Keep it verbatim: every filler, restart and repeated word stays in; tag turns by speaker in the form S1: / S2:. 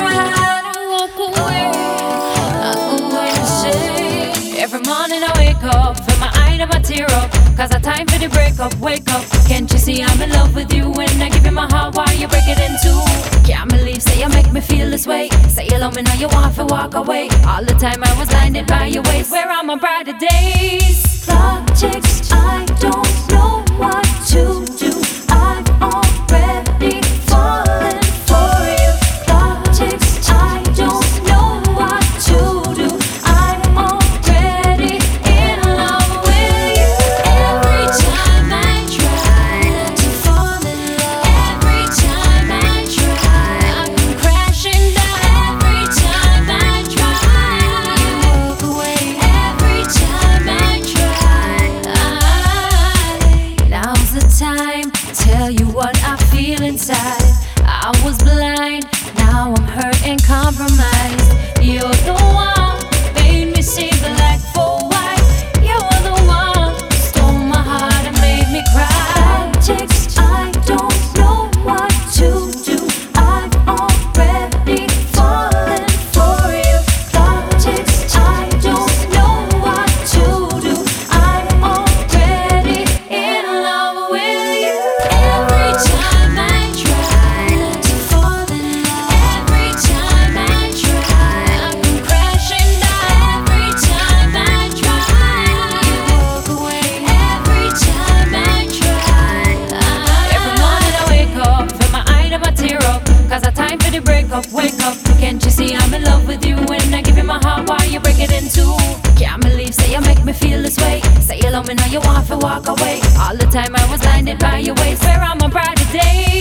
S1: tried to walk away, I go away and say. Every morning I wake up, fill my eye and my tear up, cause I time for the breakup, wake up. Can't you see I'm in love with you when I give you my heart while you break it in two? Can't believe, say you make me feel this way. Say you love me now, you want to walk away. All the time I was blinded by your ways. Where are my brighter days?
S2: Clock ticks, I don't know what to do. I've already fallen for you. Clock ticks, I don't know what to do. I'm already in love with you. Every time I try to fall in love, every time I try, I've been crashing down. Every time I try, you walk away. Every time I try, I, now's the time. Tell you what I feel inside. I was blind, now I'm hurt and compromised. You're the one, made me see black for white. You're the one, stole my heart and made me cry. Ticks, I don't know what to do. I've already fallen for you. Clock ticks, I don't know what to do. I'm already in love with you. Every time I try to fall in love, every time I try, I've been crashing down. Every time I try, you walk away. Every time I try,
S1: Every morning I wake up, fill my eye and my tear up, cause I time for the breakup, wake up. Can't you see I'm in love with you when I give you my heart while you break it in two? Can't believe, say you make me feel this way. Say you love me now, you want to walk away. All the time I was blinded by your ways. Where are my brighter days?